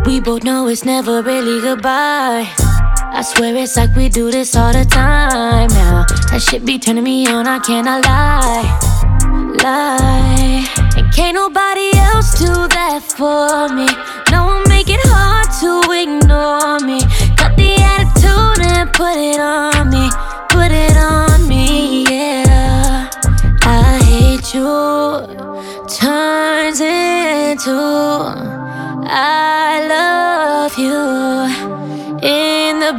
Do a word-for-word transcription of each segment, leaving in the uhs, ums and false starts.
We both know it's never really goodbye. I swear it's like we do this all the time now. That shit be turning me on, I cannot lie, lie. And can't nobody else do that for me. No one make it hard to ignore me. Cut the attitude and put it on me, put it on me, yeah. I hate you turns into I love you in the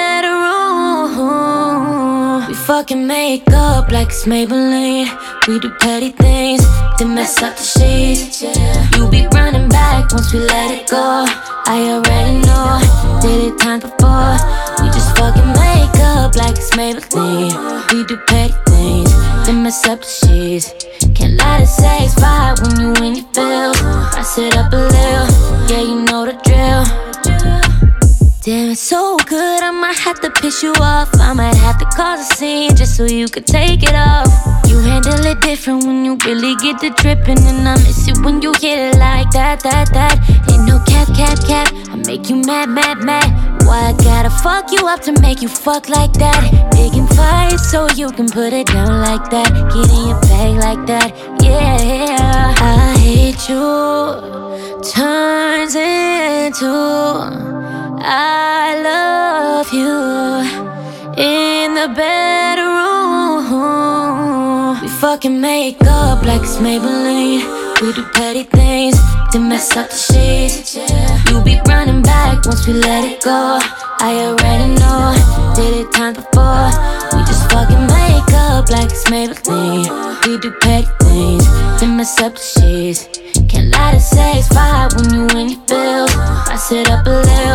bedroom. We fucking make up like it's Maybelline. We do petty things to mess up the sheets. You be running back once we let it go. I already know, did it times before. We just fucking make up like it's Maybelline. We do petty things to mess up the sheets. Can't lie to say it's fine when you in your feels. Rise it up a little, yeah, you know the drill. Damn, it's so good, I might have to piss you off. I might have to cause a scene just so you could take it off. You handle it different when you really get to tripping. And I miss it when you hit it like that, that, that. Ain't no cap, cap, cap, I make you mad, mad, mad. Why I gotta fuck you up to make you fuck like that? Picking fights so you can put it down like that. Get in your bag like that, yeah. I hate you turns into I love you in the bedroom. We fucking make up like it's Maybelline. We do petty things to mess up the sheets. You be running back once we let it go. I already know, did it times before. We just fucking make up like it's Maybelline. We do petty things to mess up the sheets. Can't lie to say it's fine when you in your feels. Rise it up a little,